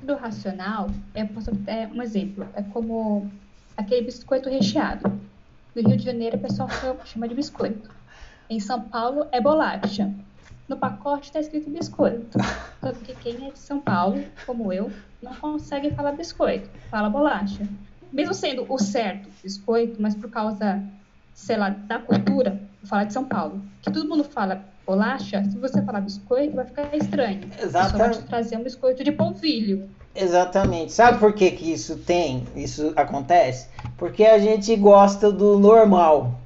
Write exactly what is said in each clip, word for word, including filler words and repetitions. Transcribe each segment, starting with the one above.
do racional, eu posso dar um exemplo. É como aquele biscoito recheado. No Rio de Janeiro, o pessoal chama, chama de biscoito. Em São Paulo, é bolacha. No pacote está escrito biscoito. Só que quem é de São Paulo, como eu, não consegue falar biscoito, fala bolacha. Mesmo sendo o certo biscoito, mas por causa, sei lá, da cultura, vou falar de São Paulo, que todo mundo fala bolacha, se você falar biscoito, vai ficar estranho. A pessoa vai te trazer um biscoito de polvilho. Exatamente. Sabe por que que isso tem, isso acontece? Porque a gente gosta do normal.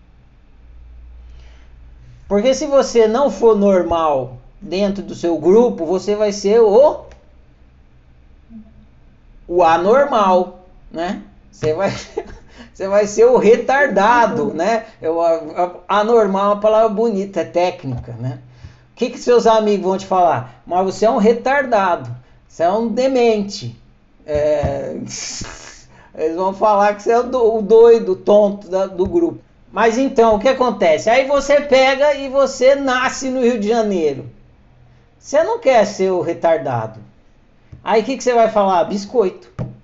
Porque se você não for normal dentro do seu grupo, você vai ser o o anormal, né? Você vai você vai ser o retardado, né? Eu, anormal é uma palavra bonita, é técnica, né? O que que seus amigos vão te falar? Mas você é um retardado, você é um demente. É... Eles vão falar que você é o doido, o tonto do grupo. Mas então, o que acontece? Aí você pega e você nasce no Rio de Janeiro. Você não quer ser o retardado. Aí o que, que você vai falar? Biscoito.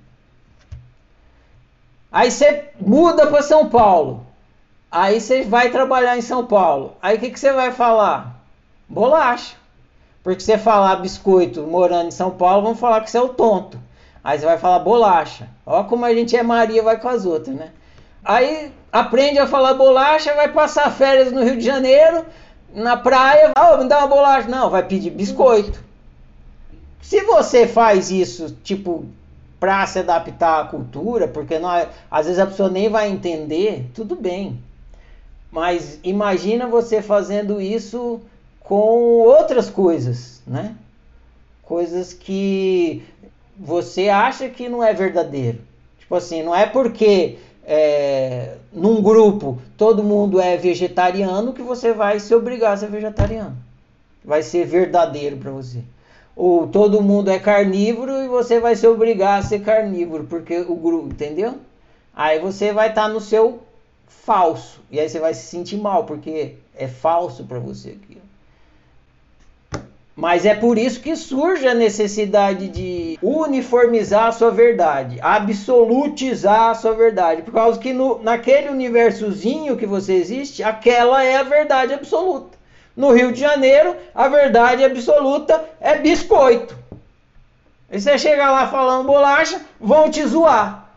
Aí você muda para São Paulo. Aí você vai trabalhar em São Paulo. Aí o que, que você vai falar? Bolacha. Porque você falar biscoito morando em São Paulo, vão falar que você é o tonto. Aí você vai falar bolacha. Olha como a gente é Maria, vai com as outras, né? Aí aprende a falar bolacha, vai passar férias no Rio de Janeiro, na praia, oh, me dá uma bolacha. Não, vai pedir biscoito. Se você faz isso, tipo, para se adaptar à cultura, porque não, às vezes a pessoa nem vai entender, tudo bem. Mas imagina você fazendo isso com outras coisas, né? Coisas que você acha que não é verdadeiro. Tipo assim, não é porque é, num grupo todo mundo é vegetariano que você vai se obrigar a ser vegetariano. Vai ser verdadeiro para você. Ou todo mundo é carnívoro e você vai se obrigar a ser carnívoro, porque o grupo, entendeu? Aí você vai estar tá no seu falso. E aí você vai se sentir mal, porque é falso para você aqui. Mas é por isso que surge a necessidade de uniformizar a sua verdade, absolutizar a sua verdade. Por causa que no, naquele universozinho que você existe, aquela é a verdade absoluta. No Rio de Janeiro, a verdade absoluta é biscoito. E você chega lá falando bolacha, vão te zoar.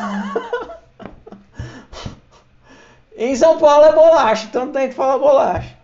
Em São Paulo é bolacha, então tem que falar bolacha.